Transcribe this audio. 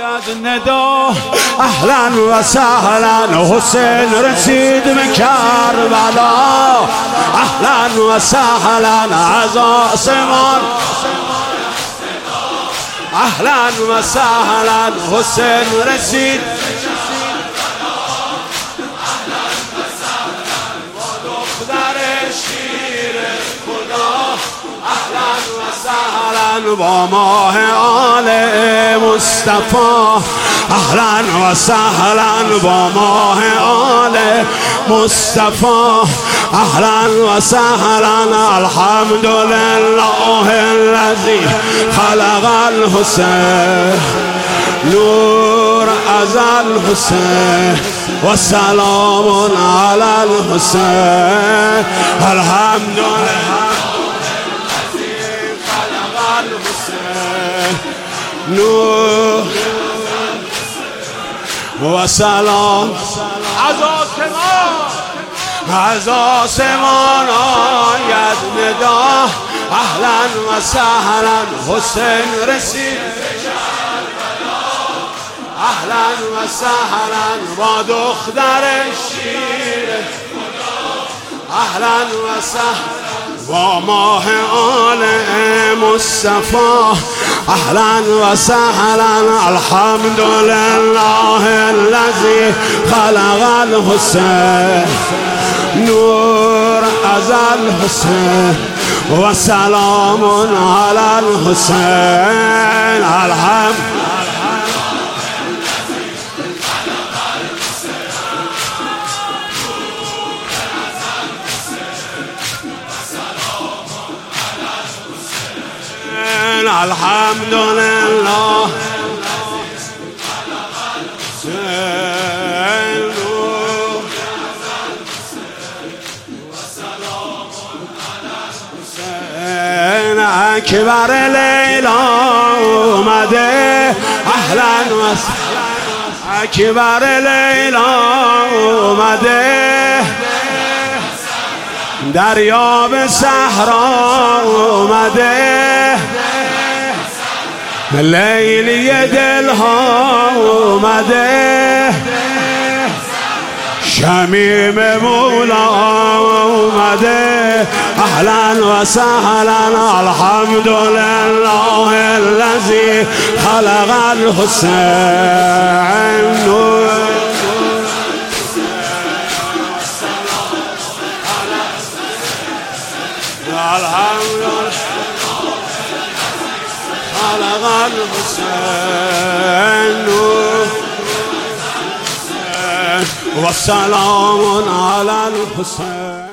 ندا اهلا و سهلا حسین رسید به کربلا اهلا و سهلا از آسمان اهلا و سهلا حسین رسید با ماه آل مصطفی اهلا و سهلا با ماه آل مصطفی اهلا و سهلا الحمدلله الذی خلق الحسین نور از الحسین و سلام علی الحسین الحمدلله نور و سلام از آسمان آید ندا اهلا و سهلا حسین رسید اهلا و سهلا با دختر شیر اهلا و سهلا با ماه آل مصطفی اهلا و سهلا الحمدلله الذی خلق الحسین نور از الحسین و سلام علی الحسین الحمد الحمدلله اکبر لیلا اومده اهلا و سهلا اکبر لیلا اومده دریاب صحرا اومده لیلی دلها اومده شمیم مولا اومده اهلا و سهلا الحمدلله الذی خلق الحسین الحمدلله خلق الحسين والسلام على الحسين.